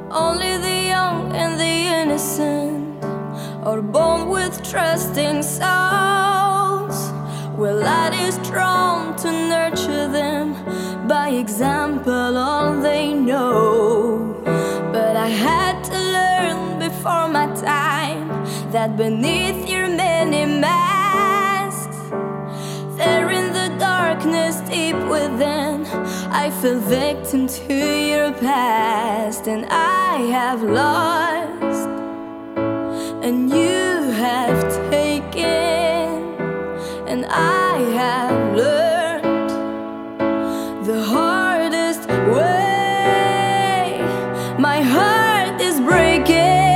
Only the young and the innocent are born with trusting souls, where light is drawn to nurture them by example, all they know. But I had to learn before my time that beneath your many masks, there in the darkness deep within, I fell victim to your past. And I have lost, and you have taken, and I have learned the hardest way. My heart is breaking,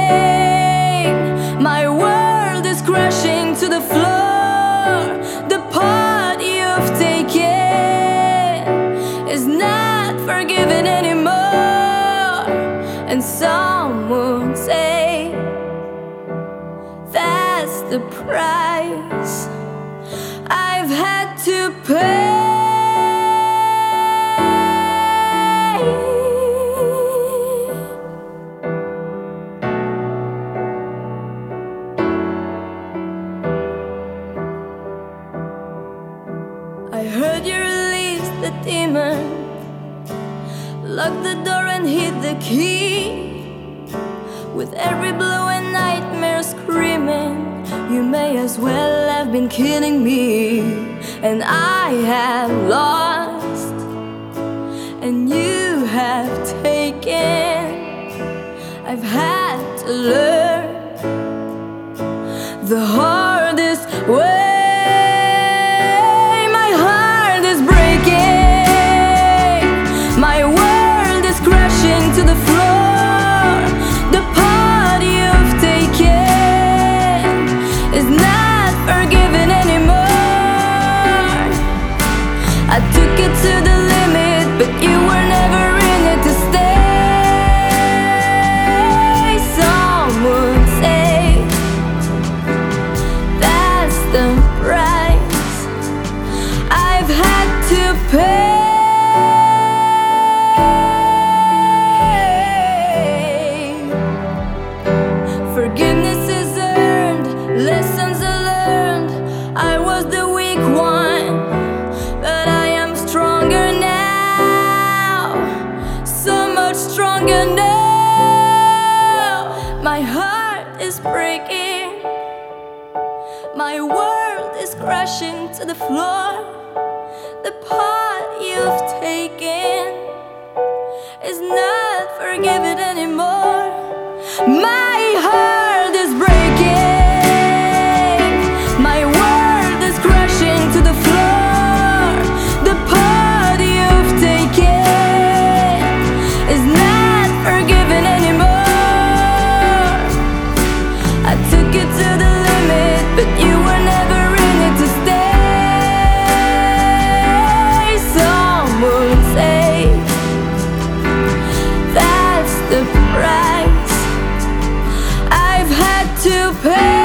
my world is crashing to the floor. The part you've taken is not forgiven anymore. And some would say that's the price I've had to pay. I heard you release the demon, lock the door and hit the key. With every blow and nightmare screaming, you may as well have been killing me. And I have lost, and you have taken. I've had to learn the hardest way. My heart is breaking, my world is crashing to the floor. The part you've taken is not forgiven anymore. I took it to the limit, but you were never in it to stay. Some would say that's the price I've had to pay. Forgiveness is earned, lessons are learned. I was the weak one, but I am stronger now, so much stronger now. My heart is breaking, my world is crashing to the floor. The part you've taken is not forgiven anymore. My heart is breaking, my world is crashing to the floor. The part you've taken is not forgiven anymore. I took it to the limit, but you were never in it to stay. Some would say that's the price I've had to pay.